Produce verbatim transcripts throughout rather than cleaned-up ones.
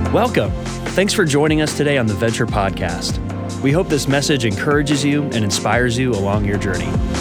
Welcome. Thanks for joining us today on the Venture Podcast. We hope this message encourages you and inspires you along your journey.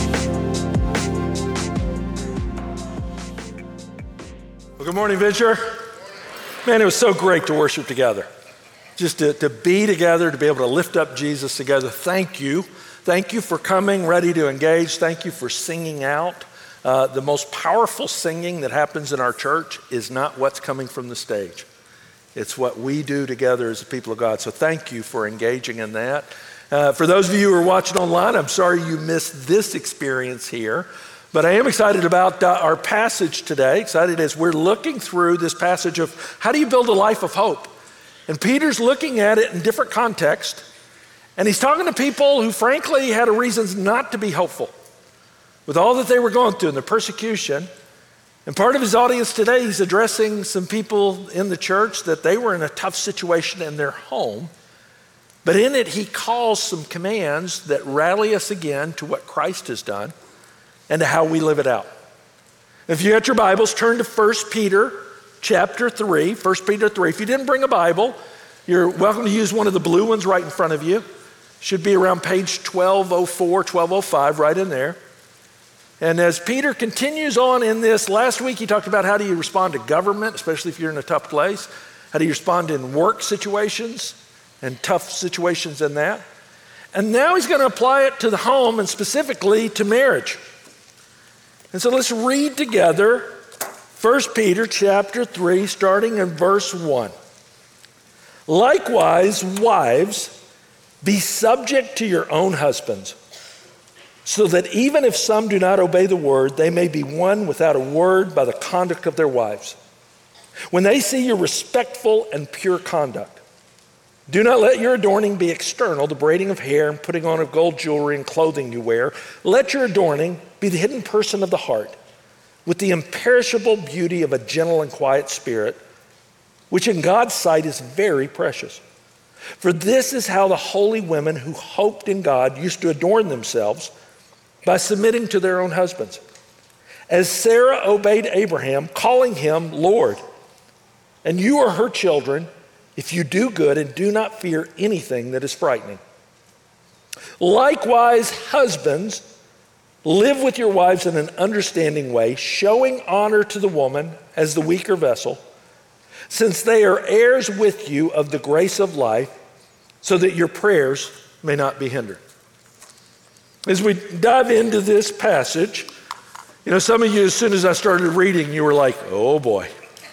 Well, good morning, Venture. Man, it was so great to worship together. Just to, to be together, to be able to lift up Jesus together. Thank you. Thank you for coming, ready to engage. Thank you for singing out. Uh, the most powerful singing that happens in our church is not what's coming from the stage. It's what we do together as the people of God. So thank you for engaging in that. Uh, for those of you who are watching online, I'm sorry you missed this experience here. But I am excited about uh, our passage today. Excited as we're looking through this passage of how do you build a life of hope? And Peter's looking at it in different contexts. And he's talking to people who frankly had a reasons not to be hopeful with all that they were going through and the persecution. And part of his audience today, he's addressing some people in the church that they were in a tough situation in their home. But in it, he calls some commands that rally us again to what Christ has done and to how we live it out. If you got your Bibles, turn to First Peter chapter three, First Peter three. If you didn't bring a Bible, you're welcome to use one of the blue ones right in front of you. Should be around page twelve oh four, twelve oh five, right in there. And as Peter continues on in this, last week he talked about how do you respond to government, especially if you're in a tough place. How do you respond in work situations and tough situations in that. And now he's going to apply it to the home and specifically to marriage. And so let's read together First Peter chapter three, starting in verse one. Likewise, wives, be subject to your own husbands, so that even if some do not obey the word, they may be won without a word by the conduct of their wives. When they see your respectful and pure conduct, do not let your adorning be external, the braiding of hair and putting on of gold jewelry and clothing you wear. Let your adorning be the hidden person of the heart, with the imperishable beauty of a gentle and quiet spirit, which in God's sight is very precious. For this is how the holy women who hoped in God used to adorn themselves, by submitting to their own husbands. As Sarah obeyed Abraham, calling him Lord. And you are her children if you do good and do not fear anything that is frightening. Likewise, husbands, live with your wives in an understanding way, showing honor to the woman as the weaker vessel, since they are heirs with you of the grace of life, so that your prayers may not be hindered. As we dive into this passage, you know, some of you, as soon as I started reading, you were like, oh boy,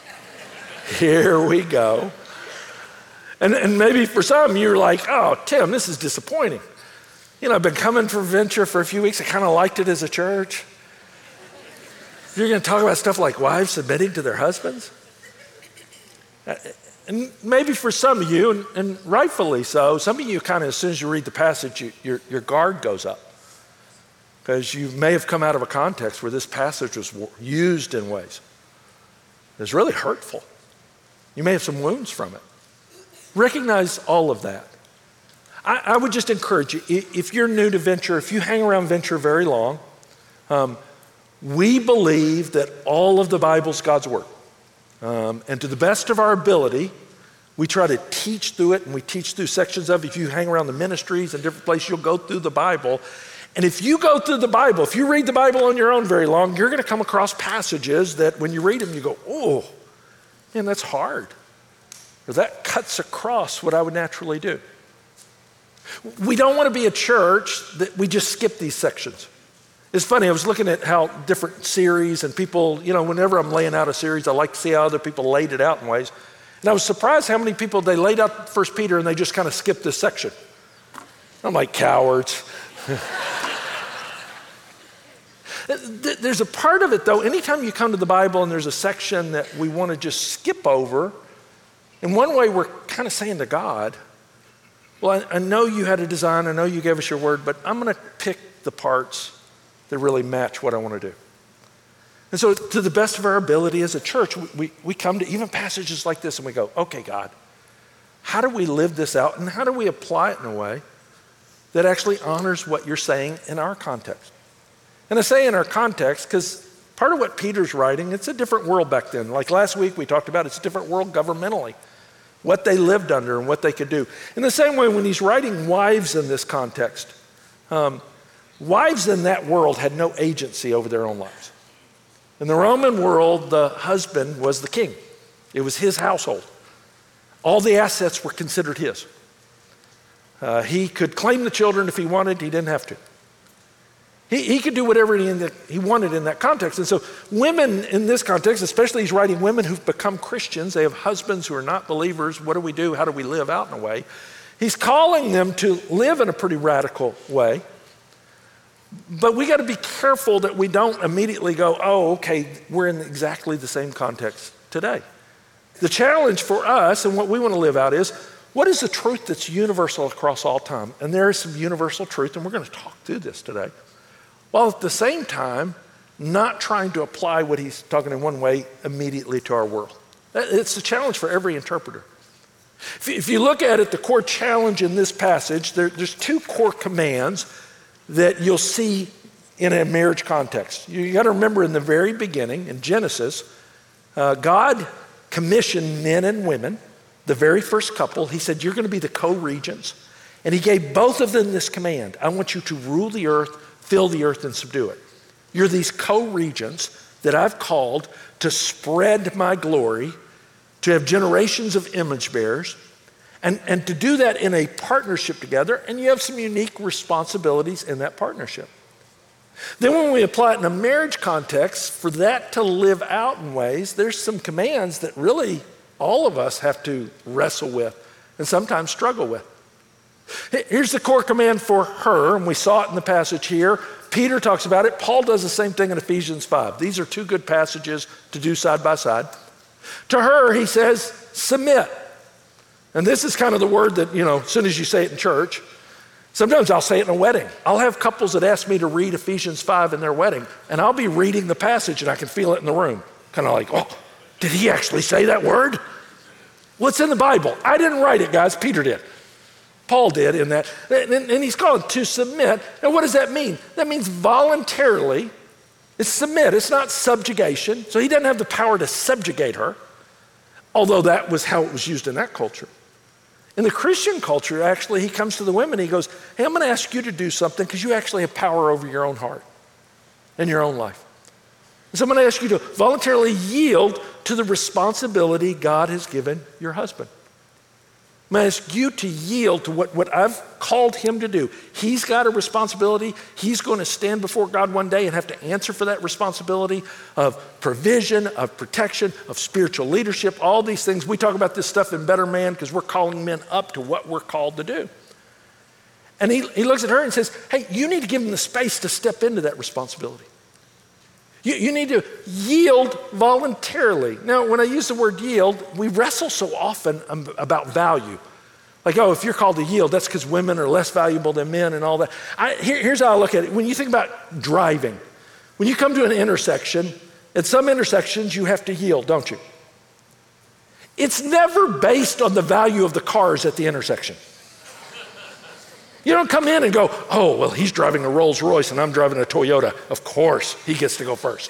here we go. And, and maybe for some, you're like, oh, Tim, this is disappointing. You know, I've been coming for Venture for a few weeks. I kind of liked it as a church. You're going to talk about stuff like wives submitting to their husbands? And maybe for some of you, and, and rightfully so, some of you kind of, as soon as you read the passage, you, your, your guard goes up. Because you may have come out of a context where this passage was used in ways that's really hurtful. You may have some wounds from it. Recognize all of that. I, I would just encourage you, if you're new to Venture, if you hang around Venture very long, um, we believe that all of the Bible's God's Word. Um, and to the best of our ability, we try to teach through it, and we teach through sections of it. If you hang around the ministries and different places, you'll go through the Bible. And if you go through the Bible, if you read the Bible on your own very long, you're going to come across passages that when you read them, you go, oh, man, that's hard. Or that cuts across what I would naturally do. We don't want to be a church that we just skip these sections. It's funny, I was looking at how different series and people, you know, whenever I'm laying out a series, I like to see how other people laid it out in ways. And I was surprised how many people, they laid out First Peter and they just kind of skipped this section. I'm like, cowards. There's a part of it though, anytime you come to the Bible and there's a section that we want to just skip over, in one way we're kind of saying to God, well, I, I know you had a design, I know you gave us your word, but I'm going to pick the parts that really match what I want to do. And so to the best of our ability as a church, we, we, we come to even passages like this and we go, okay, God, how do we live this out and how do we apply it in a way that actually honors what you're saying in our context? And I say in our context because part of what Peter's writing, it's a different world back then. Like last week we talked about, it's a different world governmentally. what they lived under and what they could do. In the same way, when he's writing wives in this context, um, wives in that world had no agency over their own lives. In the Roman world, the husband was the king. It was his household. All the assets were considered his. Uh, he could claim the children if he wanted, he didn't have to. He, he could do whatever he, the, he wanted in that context. And so women in this context, especially he's writing women who've become Christians, they have husbands who are not believers. What do we do? How do we live out in a way? He's calling them to live in a pretty radical way. But we got to be careful that we don't immediately go, oh, okay, we're in exactly the same context today. The challenge for us and what we want to live out is, what is the truth that's universal across all time? And there is some universal truth, and we're going to talk through this today, while at the same time not trying to apply what he's talking in one way immediately to our world. It's a challenge for every interpreter. If you look at it, the core challenge in this passage, there, there's two core commands that you'll see in a marriage context. You got to remember in the very beginning, in Genesis, uh, God commissioned men and women, the very first couple. He said, you're going to be the co-regents. And he gave both of them this command. I want you to rule the earth, fill the earth, and subdue it. You're these co-regents that I've called to spread my glory, to have generations of image bearers, and, and to do that in a partnership together, and you have some unique responsibilities in that partnership. Then when we apply it in a marriage context, for that to live out in ways, there's some commands that really all of us have to wrestle with and sometimes struggle with. Here's the core command for her, and we saw it in the passage here. Peter talks about it. Paul does the same thing in Ephesians five. These are two good passages to do side by side. To her, he says, submit. And this is kind of the word that, you know, as soon as you say it in church, sometimes I'll say it in a wedding. I'll have couples that ask me to read Ephesians five in their wedding, and I'll be reading the passage and I can feel it in the room. Kind of like, oh, did he actually say that word? Well, it's in the Bible. I didn't write it, guys. Peter did. Paul did in that. And he's called to submit. Now, what does that mean? That means voluntarily. It's submit. It's not subjugation. So he doesn't have the power to subjugate her, although that was how it was used in that culture. In the Christian culture, actually, he comes to the women. He goes, hey, I'm going to ask you to do something because you actually have power over your own heart and your own life. And so I'm going to ask you to voluntarily yield to the responsibility God has given your husband. I'm going to ask you to yield to what, what I've called him to do. He's got a responsibility. He's going to stand before God one day and have to answer for that responsibility of provision, of protection, of spiritual leadership, all these things. We talk about this stuff in Better Man because we're calling men up to what we're called to do. And he, he looks at her and says, hey, you need to give him the space to step into that responsibility. You, you need to yield voluntarily. Now, when I use the word yield, we wrestle so often about value. Like, oh, if you're called to yield, that's because women are less valuable than men and all that. I, here, here's how I look at it. When you think about driving, when you come to an intersection, at some intersections you have to yield, don't you? It's never based on the value of the cars at the intersection. You don't come in and go, oh, well, he's driving a Rolls Royce and I'm driving a Toyota. Of course, he gets to go first.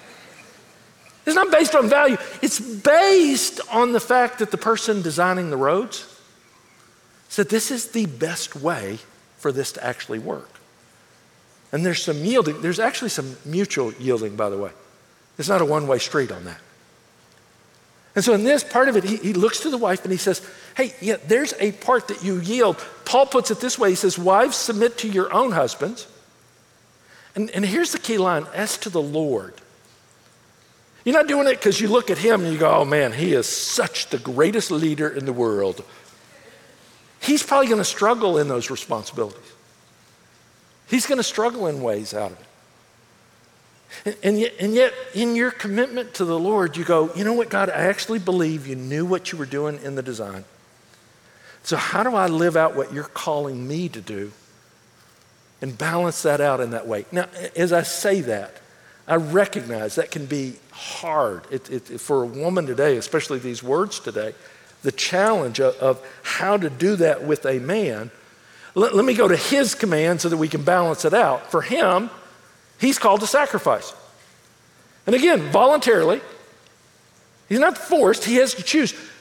It's not based on value. It's based on the fact that the person designing the roads said this is the best way for this to actually work. And there's some yielding. There's actually some mutual yielding, by the way. It's not a one-way street on that. And so in this part of it, he, he looks to the wife and he says, hey, yeah, there's a part that you yield. Paul puts it this way. He says, wives, submit to your own husbands. And, and here's the key line, as to the Lord. You're not doing it because you look at him and you go, oh man, he is such the greatest leader in the world. He's probably going to struggle in those responsibilities. He's going to struggle in ways out of it. And, and, yet, and yet, in your commitment to the Lord, you go, you know what, God, I actually believe you knew what you were doing in the design. So how do I live out what you're calling me to do and balance that out in that way? Now, as I say that, I recognize that can be hard. It, it, for a woman today, especially these words today, the challenge of, of how to do that with a man. Let, let me go to his command so that we can balance it out. For him, he's called to sacrifice. And again, voluntarily. He's not forced, he has to choose.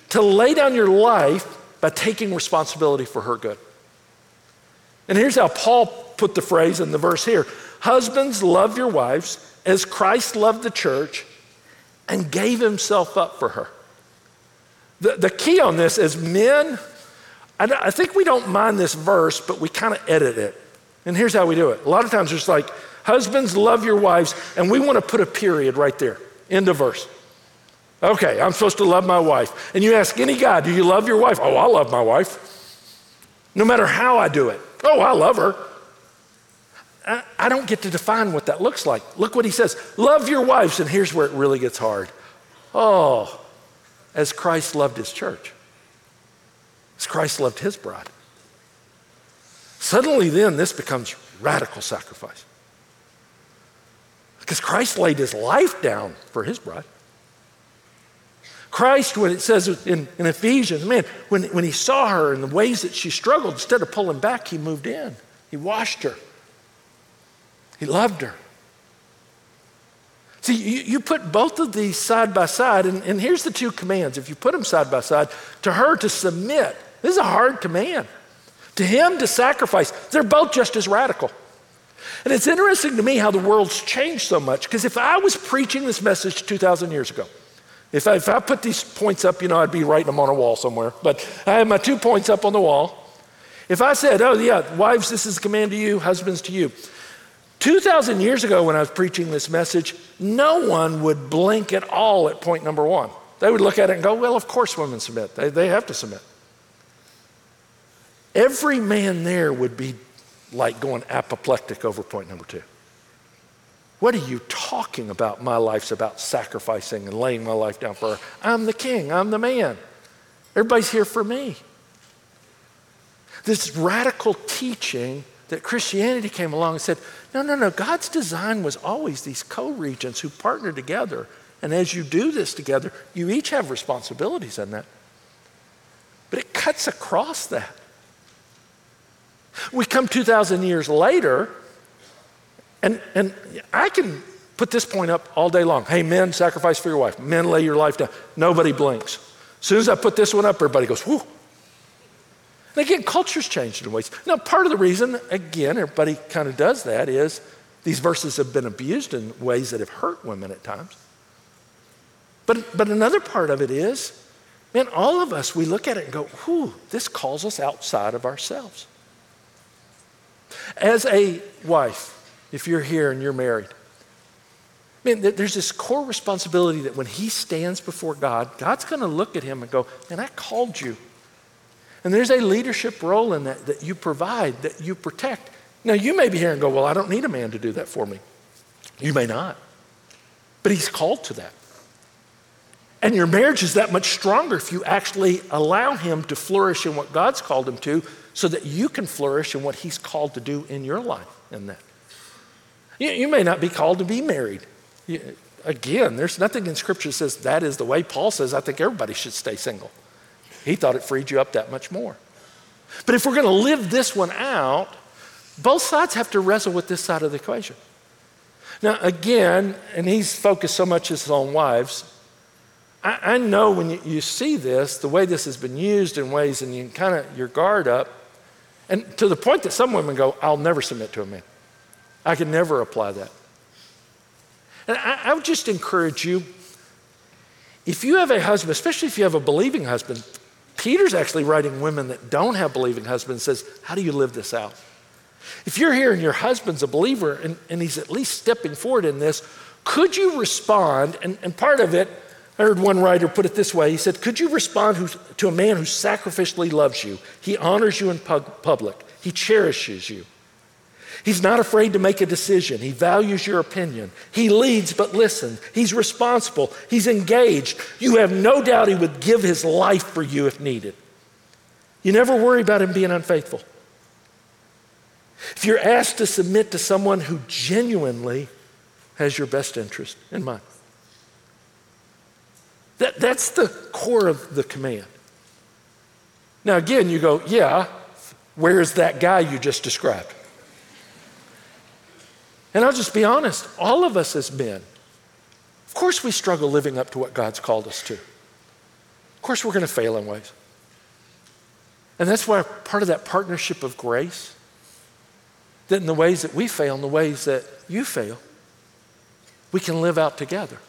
to lay down your life by taking responsibility for her good. And here's how Paul put the phrase in the verse here. Husbands, love your wives as Christ loved the church and gave himself up for her. The, the key on this is men, I, I think we don't mind this verse, but we kind of edit it. And here's how we do it. A lot of times it's like, husbands, love your wives, and we want to put a period right there, end of verse. Okay, I'm supposed to love my wife. And you ask any guy, do you love your wife? Oh, I love my wife. No matter how I do it. Oh, I love her. I, I don't get to define what that looks like. Look what he says. Love your wives, and here's where it really gets hard. Oh, as Christ loved his church. As Christ loved his bride. Suddenly then, this becomes radical sacrifice. Because Christ laid his life down for his bride. Christ, when it says in, in Ephesians, man, when, when he saw her in the ways that she struggled, instead of pulling back, he moved in. He washed her. He loved her. See, you, you put both of these side by side, and, and here's the two commands. If you put them side by side, to her to submit, this is a hard command. To him to sacrifice, they're both just as radical. And it's interesting to me how the world's changed so much, because if I was preaching this message two thousand years ago, If I, if I put these points up, you know, I'd be writing them on a wall somewhere. But I have my two points up on the wall. If I said, oh yeah, wives, this is a command to you, husbands to you. two thousand years ago when I was preaching this message, no one would blink at all at point number one. They would look at it and go, well, of course women submit. They, they have to submit. Every man there would be like going apoplectic over point number two. What are you talking about? My life's about sacrificing and laying my life down for her. I'm the king, I'm the man. Everybody's here for me. This radical teaching that Christianity came along and said, no, no, no, God's design was always these co-regents who partner together. And as you do this together, you each have responsibilities in that. But it cuts across that. We come two thousand years later, and, and I can put this point up all day long. Hey, men, sacrifice for your wife. Men, lay your life down. Nobody blinks. As soon as I put this one up, everybody goes, whoo. And again, culture's changed in ways. Now, part of the reason, again, everybody kind of does that is these verses have been abused in ways that have hurt women at times. But, but another part of it is, man, all of us, we look at it and go, whew, this calls us outside of ourselves. As a wife, if you're here and you're married, man, there's this core responsibility that when he stands before God, God's going to look at him and go, man, I called you. And there's a leadership role in that that you provide, that you protect. Now, you may be here and go, well, I don't need a man to do that for me. You may not. But he's called to that. And your marriage is that much stronger if you actually allow him to flourish in what God's called him to so that you can flourish in what he's called to do in your life in that. You, you may not be called to be married. You, again, there's nothing in Scripture that says that is the way. Paul says, I think everybody should stay single. He thought it freed you up that much more. But if we're going to live this one out, both sides have to wrestle with this side of the equation. Now, again, and he's focused so much on wives, I, I know when you, you see this, the way this has been used in ways and you kind of your guard up, and to the point that some women go, I'll never submit to a man. I can never apply that. And I, I would just encourage you, if you have a husband, especially if you have a believing husband, Peter's actually writing women that don't have believing husbands, says, how do you live this out? If you're here and your husband's a believer and, and he's at least stepping forward in this, could you respond? And, and part of it, I heard one writer put it this way. He said, could you respond who, to a man who sacrificially loves you? He honors you in pub, public. He cherishes you. He's not afraid to make a decision. He values your opinion. He leads but listens. He's responsible. He's engaged. You have no doubt he would give his life for you if needed. You never worry about him being unfaithful. If you're asked to submit to someone who genuinely has your best interest in mind. That, that's the core of the command. Now again, you go, yeah, where's that guy you just described? And I'll just be honest, all of us as men, of course we struggle living up to what God's called us to. Of course, we're going to fail in ways. And that's why part of that partnership of grace, that in the ways that we fail, in the ways that you fail, we can live out together.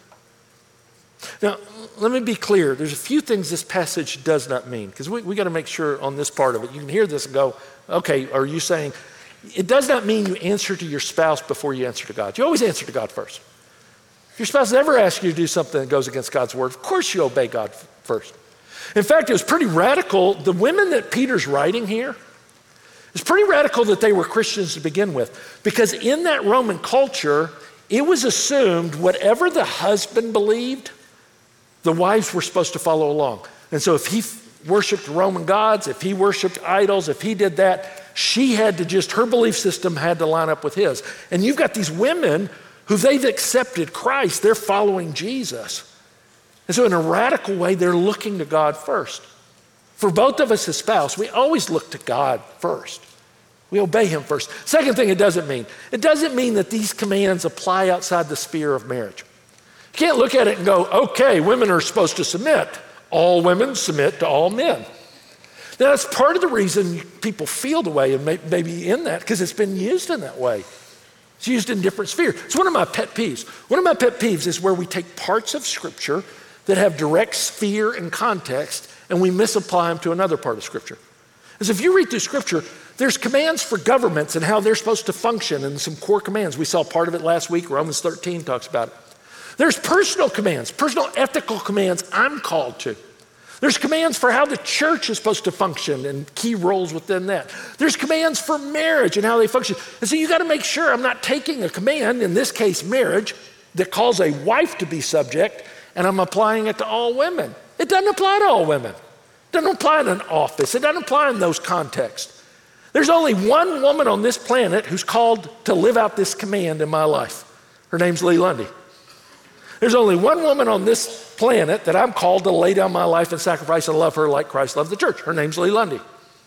Now, let me be clear. There's a few things this passage does not mean, because we, we got to make sure on this part of it. You can hear this and go, okay, are you saying, it does not mean you answer to your spouse before you answer to God. You always answer to God first. If your spouse ever asks you to do something that goes against God's word, of course you obey God first. In fact, it was pretty radical. The women that Peter's writing here, it's pretty radical that they were Christians to begin with, because in that Roman culture, it was assumed whatever the husband believed, the wives were supposed to follow along. And so if he worshiped Roman gods, if he worshiped idols, if he did that, she had to just, her belief system had to line up with his. And you've got these women who they've accepted Christ, they're following Jesus. And so in a radical way, they're looking to God first. For both of us as spouse, we always look to God first. We obey him first. Second thing it doesn't mean, it doesn't mean that these commands apply outside the sphere of marriage. You can't look at it and go, okay, women are supposed to submit. All women submit to all men. Now, that's part of the reason people feel the way and may, maybe in that, because it's been used in that way. It's used in different spheres. It's one of my pet peeves. One of my pet peeves is where we take parts of Scripture that have direct sphere and context, and we misapply them to another part of Scripture. As if you read through Scripture, there's commands for governments and how they're supposed to function, and some core commands. We saw part of it last week. Romans thirteen talks about it. There's personal commands, personal ethical commands I'm called to. There's commands for how the church is supposed to function and key roles within that. There's commands for marriage and how they function. And so you got to make sure I'm not taking a command, in this case marriage, that calls a wife to be subject, and I'm applying it to all women. It doesn't apply to all women. It doesn't apply in an office. It doesn't apply in those contexts. There's only one woman on this planet who's called to live out this command in my life. Her name's Lee Lundy. There's only one woman on this planet that I'm called to lay down my life and sacrifice and love her like Christ loved the church. Her name's Lee Lundy.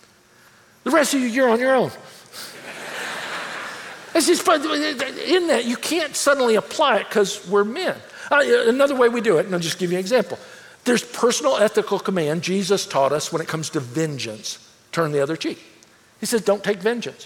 The rest of you, you're on your own. It's just, in that, you can't suddenly apply it because we're men. Uh, another way we do it, and I'll just give you an example. There's personal ethical command Jesus taught us when it comes to vengeance. Turn the other cheek. He says, don't take vengeance.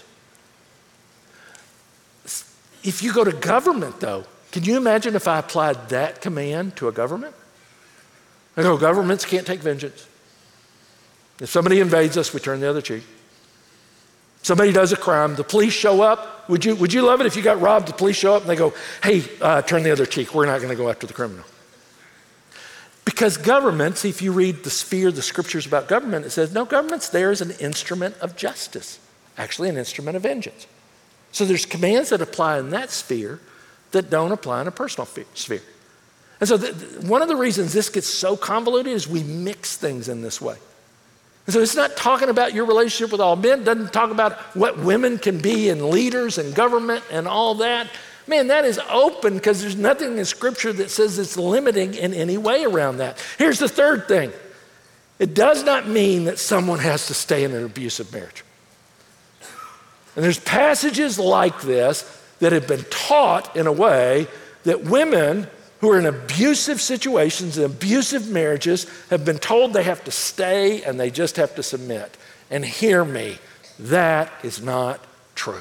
If you go to government, though, can you imagine if I applied that command to a government? I go, governments can't take vengeance. If somebody invades us, we turn the other cheek. Somebody does a crime, the police show up. Would you, would you love it if you got robbed, the police show up and they go, hey, uh, turn the other cheek. We're not going to go after the criminal. Because governments, if you read the sphere, the scriptures about government, it says, no, government's there as an instrument of justice, actually an instrument of vengeance. So there's commands that apply in that sphere that don't apply in a personal sphere. And so the, one of the reasons this gets so convoluted is we mix things in this way. And so it's not talking about your relationship with all men, doesn't talk about what women can be in leaders and government and all that. Man, that is open because there's nothing in Scripture that says it's limiting in any way around that. Here's the third thing. It does not mean that someone has to stay in an abusive marriage. And there's passages like this that have been taught in a way that women who are in abusive situations and abusive marriages have been told they have to stay and they just have to submit. And hear me, that is not true.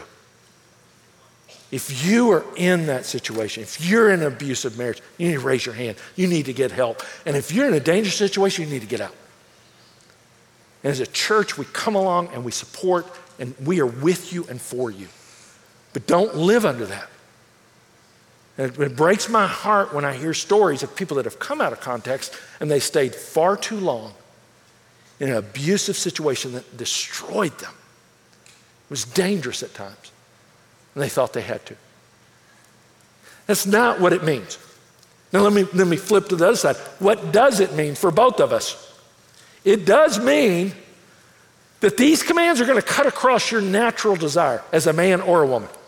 If you are in that situation, if you're in an abusive marriage, you need to raise your hand. You need to get help. And if you're in a dangerous situation, you need to get out. And as a church, we come along and we support and we are with you and for you. But don't live under that. And it breaks my heart when I hear stories of people that have come out of context and they stayed far too long in an abusive situation that destroyed them. It was dangerous at times. And they thought they had to. That's not what it means. Now let me, let me flip to the other side. What does it mean for both of us? It does mean that these commands are going to cut across your natural desire as a man or a woman.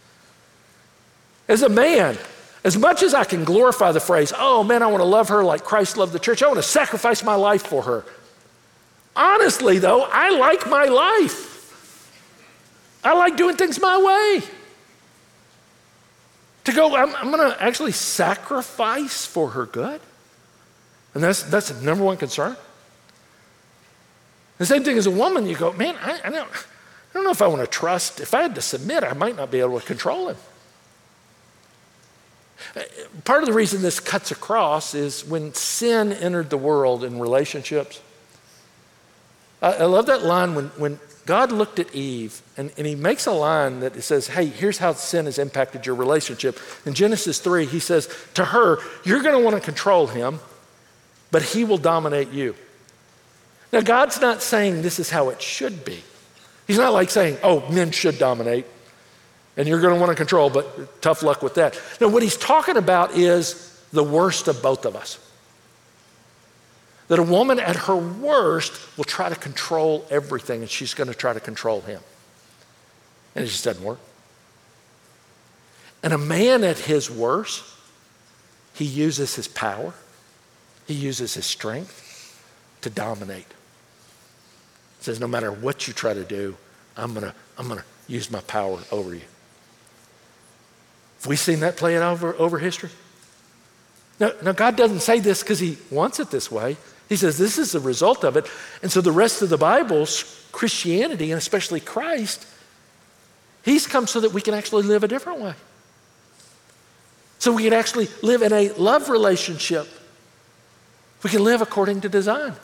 As a man, as much as I can glorify the phrase, oh man, I want to love her like Christ loved the church. I want to sacrifice my life for her. Honestly though, I like my life. I like doing things my way. To go, I'm, I'm going to actually sacrifice for her good. And that's, that's the number one concern. The same thing as a woman, you go, man, I, I, don't, I don't know if I want to trust. If I had to submit, I might not be able to control him. Part of the reason this cuts across is when sin entered the world in relationships. I, I love that line when, when God looked at Eve, and, and he makes a line that says, hey, here's how sin has impacted your relationship. In Genesis three, he says to her, you're going to want to control him, but he will dominate you. Now, God's not saying this is how it should be. He's not like saying, oh, men should dominate, and you're going to want to control, but tough luck with that. No, what he's talking about is the worst of both of us. That a woman at her worst will try to control everything, and she's going to try to control him. And it just doesn't work. And a man at his worst, he uses his power, he uses his strength to dominate. He says, no matter what you try to do, I'm going to I'm going to use my power over you. Have we seen that play out over, over history? Now, now, God doesn't say this because he wants it this way. He says this is the result of it. And so the rest of the Bible, Christianity, and especially Christ, he's come so that we can actually live a different way. So we can actually live in a love relationship. We can live according to design.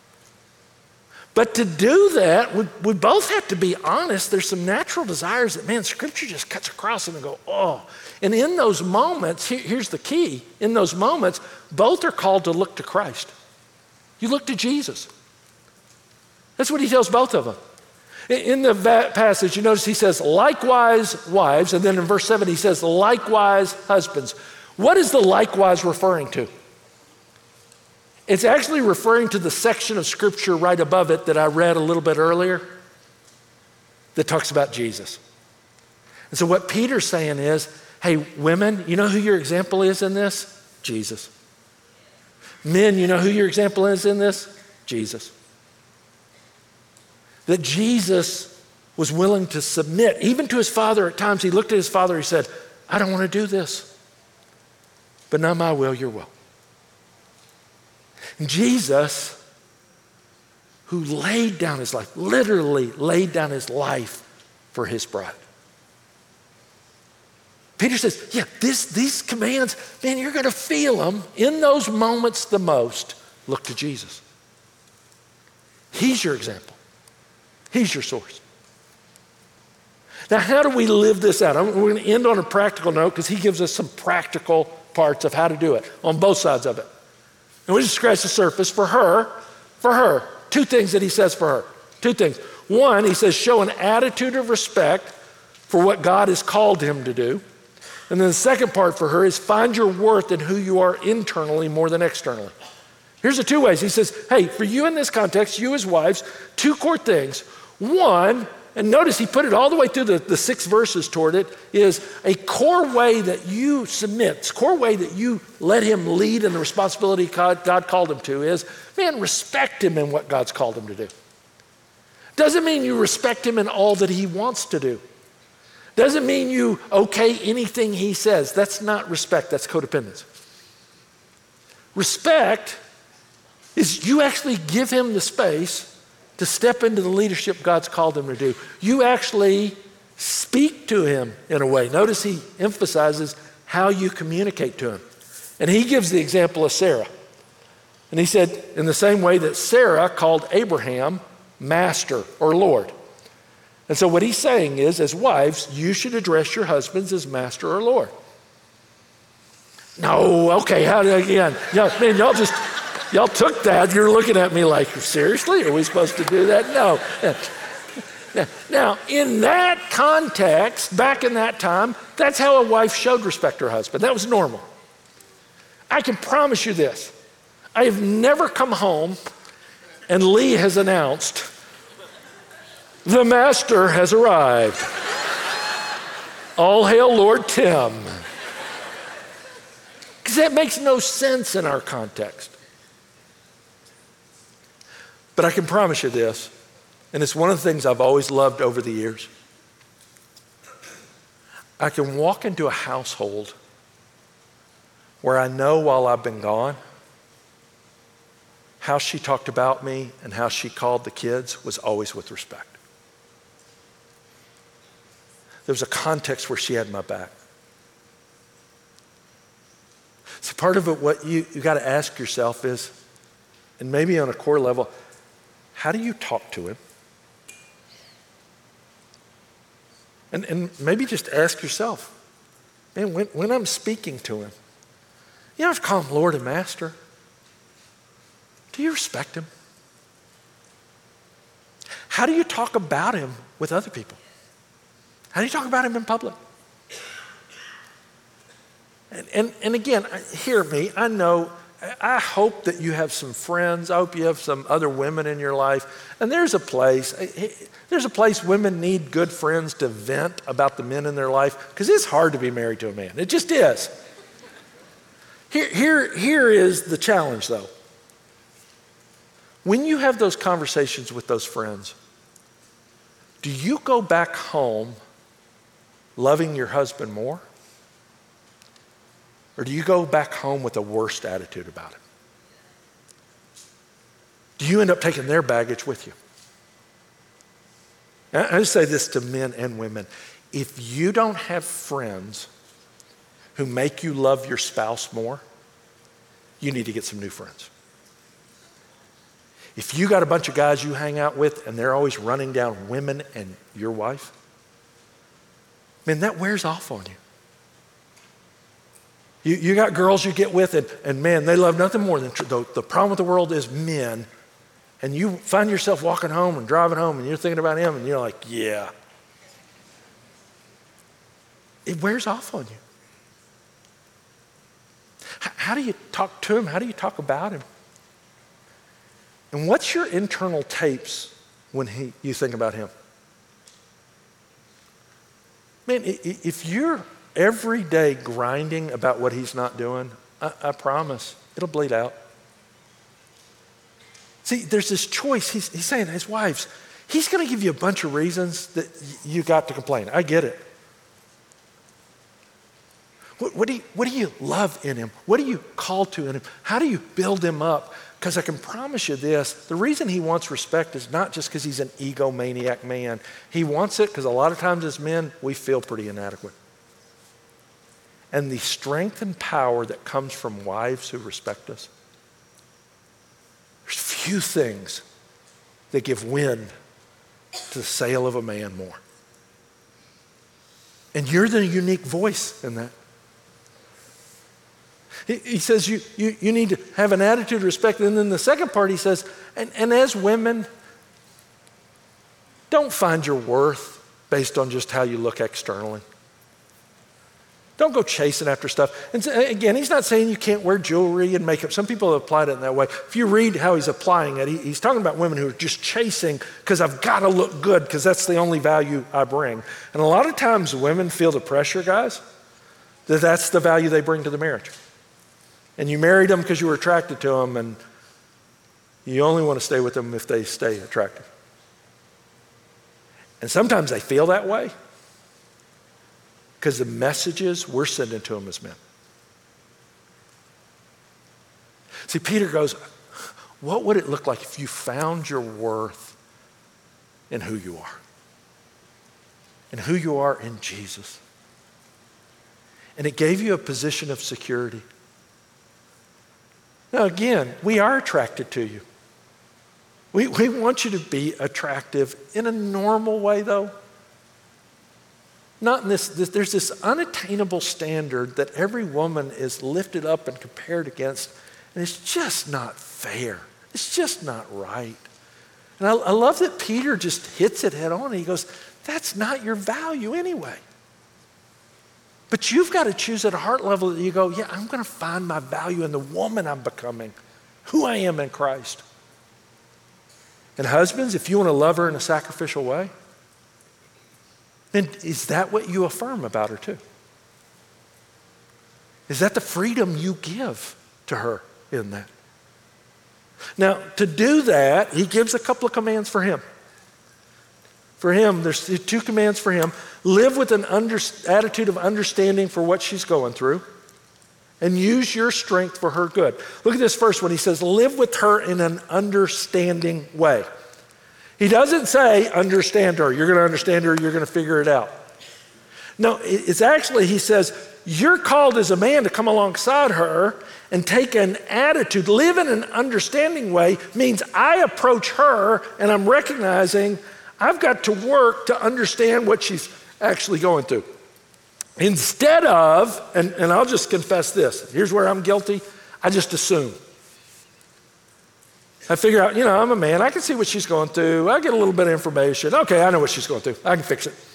But to do that, we, we both have to be honest. There's some natural desires that, man, Scripture just cuts across them and go, oh. And in those moments, here, here's the key. In those moments, both are called to look to Christ. You look to Jesus. That's what he tells both of them. In the passage, you notice he says, likewise, wives. And then in verse seven, he says, likewise, husbands. What is the likewise referring to? It's actually referring to the section of Scripture right above it that I read a little bit earlier that talks about Jesus. And so what Peter's saying is, hey, women, you know who your example is in this? Jesus. Men, you know who your example is in this? Jesus. That Jesus was willing to submit, even to his Father at times. He looked at his Father, he said, I don't want to do this, but not my will, your will. And Jesus, who laid down his life, literally laid down his life for his bride. Peter says, yeah, this, these commands, man, you're going to feel them in those moments the most. Look to Jesus. He's your example. He's your source. Now, how do we live this out? I'm, we're going to end on a practical note because he gives us some practical parts of how to do it on both sides of it. And we just scratch the surface for her, for her. Two things that he says for her. Two things. One, he says, show an attitude of respect for what God has called him to do. And then the second part for her is find your worth in who you are internally more than externally. Here's the two ways. He says, hey, for you in this context, you as wives, two core things. One, and notice he put it all the way through the, the six verses toward it, is a core way that you submit, core way that you let him lead in the responsibility God, God called him to is, man, respect him in what God's called him to do. Doesn't mean you respect him in all that he wants to do. Doesn't mean you okay anything he says. That's not respect, that's codependence. Respect is you actually give him the space to step into the leadership God's called him to do. You actually speak to him in a way. Notice he emphasizes how you communicate to him. And he gives the example of Sarah. And he said, in the same way that Sarah called Abraham master or Lord. And so what he's saying is, as wives, you should address your husbands as master or Lord. No, okay, how again? Y'all, man, y'all just, y'all took that. You're looking at me like, seriously? Are we supposed to do that? No. Now, in that context, back in that time, that's how a wife showed respect to her husband. That was normal. I can promise you this. I have never come home and Lee has announced, the master has arrived. All hail Lord Tim. Because that makes no sense in our context. But I can promise you this, and it's one of the things I've always loved over the years. I can walk into a household where I know while I've been gone how she talked about me and how she called the kids was always with respect. There was a context where she had my back. So part of it, what you, you got to ask yourself is, and maybe on a core level, how do you talk to him? And, and maybe just ask yourself, man, when, when I'm speaking to him, you don't have to call him Lord and Master. Do you respect him? How do you talk about him with other people? How do you talk about him in public? And, and, and again, hear me, I know, I hope that you have some friends. I hope you have some other women in your life. And there's a place, there's a place women need good friends to vent about the men in their life, because it's hard to be married to a man. It just is. Here, here, here is the challenge, though. When you have those conversations with those friends, do you go back home loving your husband more? Or do you go back home with a worse attitude about him? Do you end up taking their baggage with you? I just say this to men and women. If you don't have friends who make you love your spouse more, you need to get some new friends. If you got a bunch of guys you hang out with and they're always running down women and your wife, man, that wears off on you. You, you got girls you get with, and, and man, they love nothing more than tr- the, the problem with the world is men. And you find yourself walking home and driving home, and you're thinking about him, and you're like, yeah. It wears off on you. H- how do you talk to him? How do you talk about him? And what's your internal tapes when he, you think about him? Man, if you're every day grinding about what he's not doing, I, I promise, it'll bleed out. See, there's this choice. He's, he's saying to his wives, he's going to give you a bunch of reasons that you got to complain. I get it. What, what, do you, what do you love in him? What do you call to in him? How do you build him up? Because I can promise you this, the reason he wants respect is not just because he's an egomaniac man. He wants it because a lot of times as men, we feel pretty inadequate. And the strength and power that comes from wives who respect us, there's few things that give wind to the sail of a man more. And you're the unique voice in that. He, he says you, you, you need to have an attitude of respect. And then the second part he says, and, and as women, don't find your worth based on just how you look externally. Don't go chasing after stuff. And again, he's not saying you can't wear jewelry and makeup. Some people have applied it in that way. If you read how he's applying it, he, he's talking about women who are just chasing because I've got to look good because that's the only value I bring. And a lot of times women feel the pressure, guys, that that's the value they bring to the marriage. And you married them because you were attracted to them, and you only want to stay with them if they stay attractive. And sometimes they feel that way because the messages we're sending to them as men. See, Peter goes, what would it look like if you found your worth in who you are? And who you are in Jesus. And it gave you a position of security. Now again, we are attracted to you. We, we want you to be attractive in a normal way though. Not in this, this, there's this unattainable standard that every woman is lifted up and compared against, and it's just not fair. It's just not right. And I, I love that Peter just hits it head on, and he goes, that's not your value anyway. But you've got to choose at a heart level that you go, yeah, I'm going to find my value in the woman I'm becoming, who I am in Christ. And husbands, if you want to love her in a sacrificial way, then is that what you affirm about her too? Is that the freedom you give to her in that? Now, to do that, he gives a couple of commands for him. For him, there's two commands for him. Live with an under, attitude of understanding for what she's going through. and use your strength for her good. Look at this verse when he says, live with her in an understanding way. He doesn't say, understand her. You're going to understand her. You're going to figure it out. No, it's actually, he says, you're called as a man to come alongside her and take an attitude. Live in an understanding way means I approach her and I'm recognizing I've got to work to understand what she's actually going through. Instead of, and, and I'll just confess this, here's where I'm guilty, I just assume. I figure out, you know, I'm a man, I can see what she's going through, I get a little bit of information, okay, I know what she's going through, I can fix it.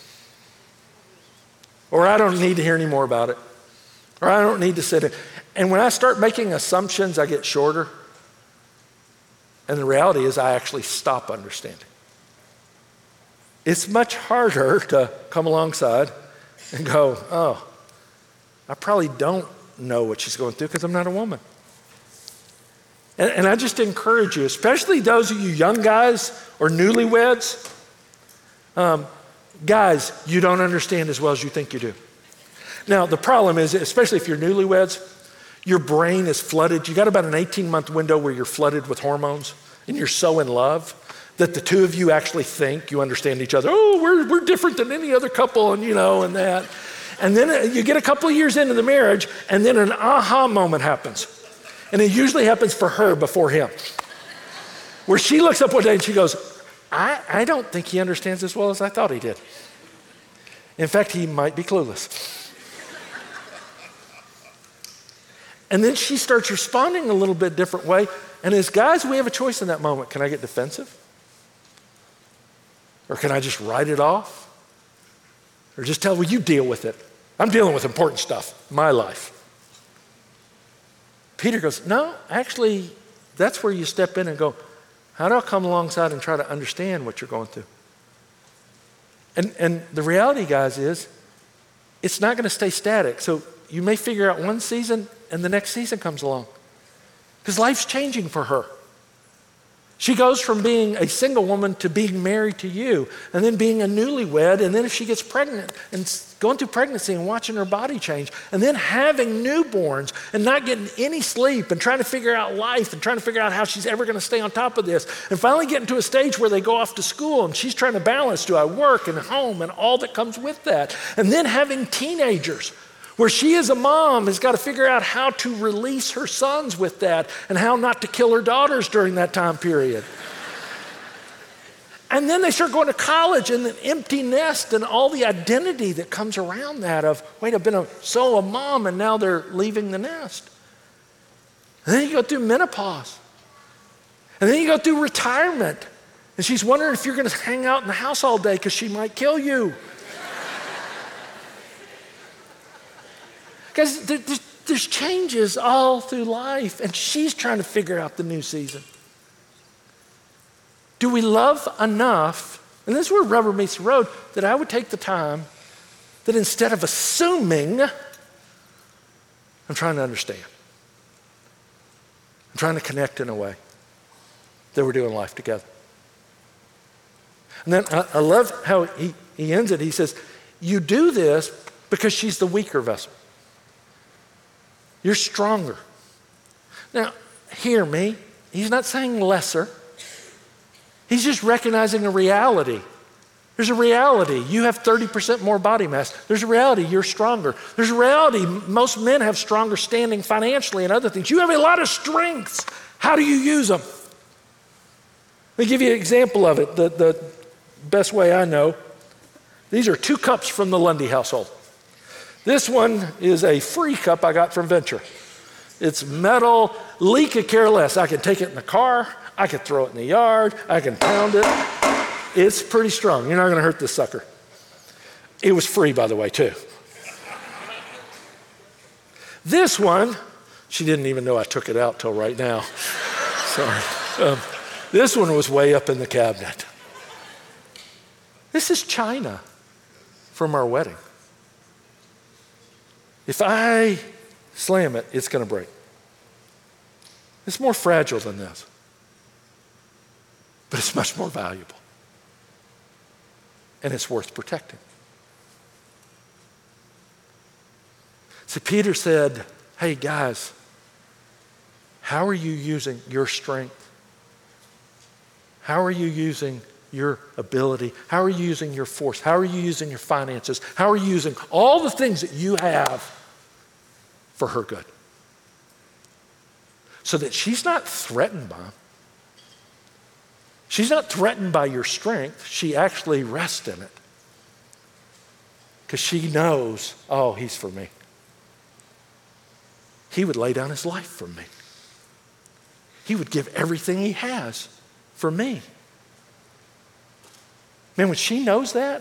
Or I don't need to hear any more about it. Or I don't need to sit in. And when I start making assumptions, I get shorter. And the reality is I actually stop understanding. It's much harder to come alongside and go, oh, I probably don't know what she's going through because I'm not a woman. And, and I just encourage you, especially those of you young guys or newlyweds, um, guys, you don't understand as well as you think you do. Now, the problem is, especially if you're newlyweds, your brain is flooded. You got about an eighteen-month window where you're flooded with hormones and you're so in love that the two of you actually think you understand each other. Oh, we're, we're different than any other couple and, you know, and that. And then you get a couple of years into the marriage and then an aha moment happens. And it usually happens for her before him. Where she looks up one day and she goes, I, I don't think he understands as well as I thought he did. In fact, he might be clueless. And then she starts responding a little bit different way. And as guys, we have a choice in that moment. Can I get defensive? Or can I just write it off? Or just tell, well, you deal with it. I'm dealing with important stuff, my life. Peter goes, no, actually, that's where you step in and go, how do I come alongside and try to understand what you're going through? And, and the reality, guys, is it's not going to stay static. So you may figure out one season and the next season comes along because life's changing for her. She goes from being a single woman to being married to you and then being a newlywed. And then if she gets pregnant and going through pregnancy and watching her body change and then having newborns and not getting any sleep and trying to figure out life and trying to figure out how she's ever going to stay on top of this and finally getting to a stage where they go off to school and she's trying to balance, do I work and home and all that comes with that. And then having teenagers where she as a mom has got to figure out how to release her sons with that and how not to kill her daughters during that time period. And then they start going to college and an empty nest and all the identity that comes around that of, wait, I've been a, so a mom and now they're leaving the nest. And then you go through menopause. And then you go through retirement. And she's wondering if you're going to hang out in the house all day because she might kill you. Because there's, there's changes all through life, and she's trying to figure out the new season. Do we love enough, and this is where rubber meets the road, that I would take the time that instead of assuming, I'm trying to understand. I'm trying to connect in a way that we're doing life together. And then I, I love how he, he ends it. He says, you do this because she's the weaker vessel. You're stronger. Now, hear me. He's not saying lesser. He's just recognizing a reality. There's a reality. You have thirty percent more body mass. There's a reality. You're stronger. There's a reality. Most men have stronger standing financially and other things. You have a lot of strengths. How do you use them? Let me give you an example of it. The, the best way I know. These are two cups from the Lundy household. This one is a free cup I got from Venture. It's metal, leak could care less. I can take it in the car, I could throw it in the yard, I can pound it. It's pretty strong. You're not gonna hurt this sucker. It was free, by the way, too. This one, she didn't even know I took it out till right now. Sorry. Um, this one was way up in the cabinet. This is china from our wedding. If I slam it, it's going to break. It's more fragile than this, but it's much more valuable. And it's worth protecting. See, Peter said, hey guys, how are you using your strength? How are you using your ability? How are you using your force? How are you using your finances? How are you using all the things that you have for her good? So that she's not threatened by them. She's not threatened by your strength. She actually rests in it. Because she knows, oh, he's for me. He would lay down his life for me. He would give everything he has for me. Man, when she knows that,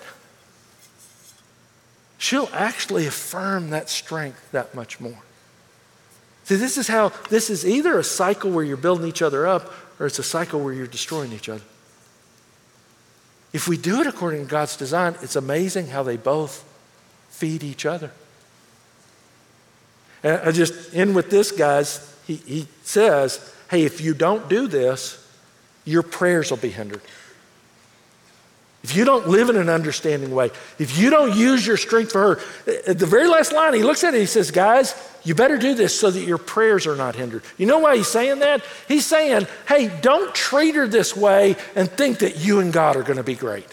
she'll actually affirm that strength that much more. See, this is how, this is either a cycle where you're building each other up, or it's a cycle where you're destroying each other. If we do it according to God's design, it's amazing how they both feed each other. And I just end with this, guys. He, he says, hey, if you don't do this, your prayers will be hindered. If you don't live in an understanding way, if you don't use your strength for her, at the very last line, he looks at it, he says, guys, you better do this so that your prayers are not hindered. You know why he's saying that? He's saying, hey, don't treat her this way and think that you and God are going to be great.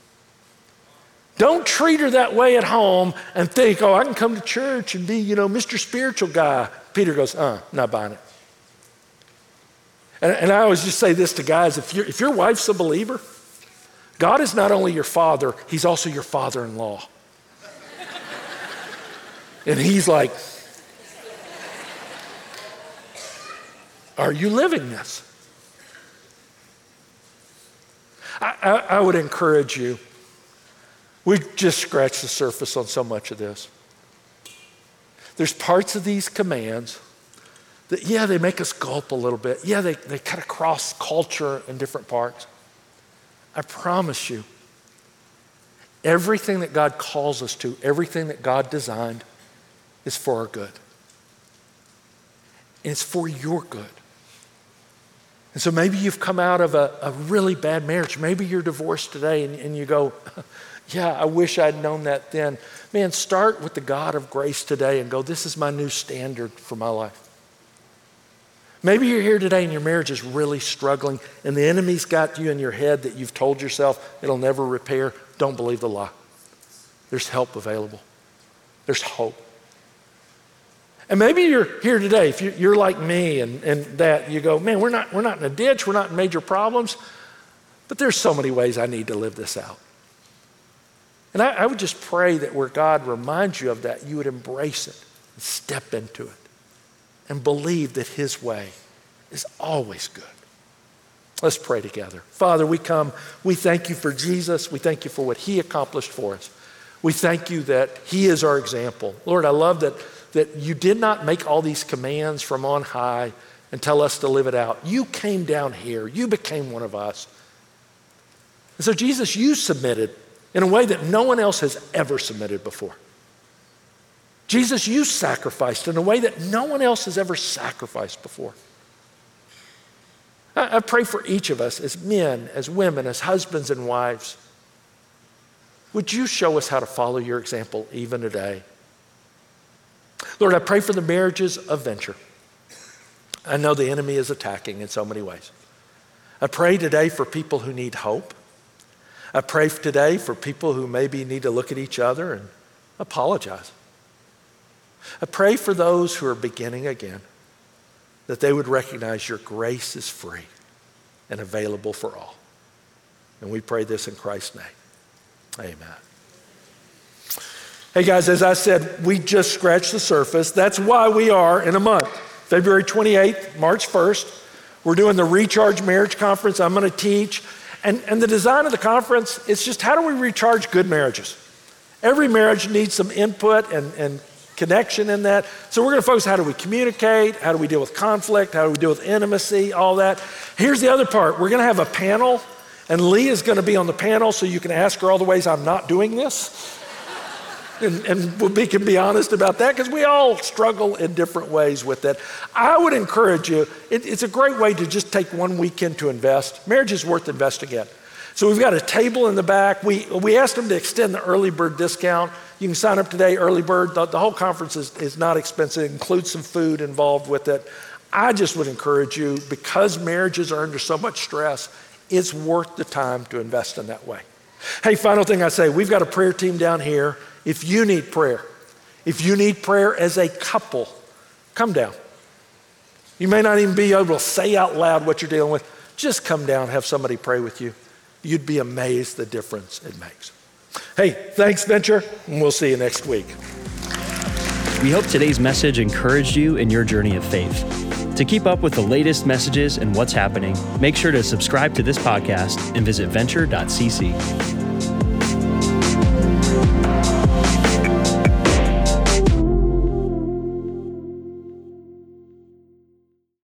Don't treat her that way at home and think, oh, I can come to church and be, you know, Mister Spiritual Guy. Peter goes, uh, not buying it. And, and I always just say this to guys, if, you're, if your wife's a believer, God is not only your father, he's also your father-in-law. And he's like, are you living this? I, I, I would encourage you. We've just scratched the surface on so much of this. There's parts of these commands that, yeah, they make us gulp a little bit. Yeah, they, they cut across culture in different parts. I promise you, everything that God calls us to, everything that God designed is for our good. And it's for your good. And so maybe you've come out of a, a really bad marriage. Maybe you're divorced today and, and you go, yeah, I wish I'd known that then. Man, start with the God of grace today and go, this is my new standard for my life. Maybe you're here today and your marriage is really struggling and the enemy's got you in your head that you've told yourself it'll never repair. Don't believe the lie. There's help available. There's hope. And maybe you're here today, if you're like me and, and that, you go, man, we're not, we're not in a ditch, we're not in major problems, but there's so many ways I need to live this out. And I, I would just pray that where God reminds you of that, you would embrace it and step into it and believe that his way is always good. Let's pray together. Father, we come, we thank you for Jesus. We thank you for what he accomplished for us. We thank you that he is our example. Lord, I love that, that you did not make all these commands from on high and tell us to live it out. You came down here. You became one of us. And so Jesus, you submitted in a way that no one else has ever submitted before. Jesus, you sacrificed in a way that no one else has ever sacrificed before. I, I pray for each of us as men, as women, as husbands and wives. Would you show us how to follow your example even today? Lord, I pray for the marriages of Venture. I know the enemy is attacking in so many ways. I pray today for people who need hope. I pray today for people who maybe need to look at each other and apologize. I pray for those who are beginning again, that they would recognize your grace is free and available for all. And we pray this in Christ's name. Amen. Hey guys, as I said, we just scratched the surface. That's why we are in a month, February twenty-eighth, March first. We're doing the Recharge Marriage Conference. I'm going to teach. And, and the design of the conference, it's just how do we recharge good marriages? Every marriage needs some input and, and connection in that. So we're going to focus how do we communicate, how do we deal with conflict, how do we deal with intimacy, all that. Here's the other part. We're going to have a panel, and Lee is going to be on the panel so you can ask her all the ways I'm not doing this. And, and we can be honest about that because we all struggle in different ways with that. I would encourage you, it, it's a great way to just take one weekend to invest. Marriage is worth investing in. So we've got a table in the back. We, we asked them to extend the early bird discount. You can sign up today, early bird. The, the whole conference is, is not expensive. It includes some food involved with it. I just would encourage you, because marriages are under so much stress, it's worth the time to invest in that way. Hey, final thing I say, we've got a prayer team down here. If you need prayer, if you need prayer as a couple, come down. You may not even be able to say out loud what you're dealing with. Just come down, have somebody pray with you. You'd be amazed the difference it makes. Hey, thanks, Venture, and we'll see you next week. We hope today's message encouraged you in your journey of faith. To keep up with the latest messages and what's happening, make sure to subscribe to this podcast and visit venture dot c c.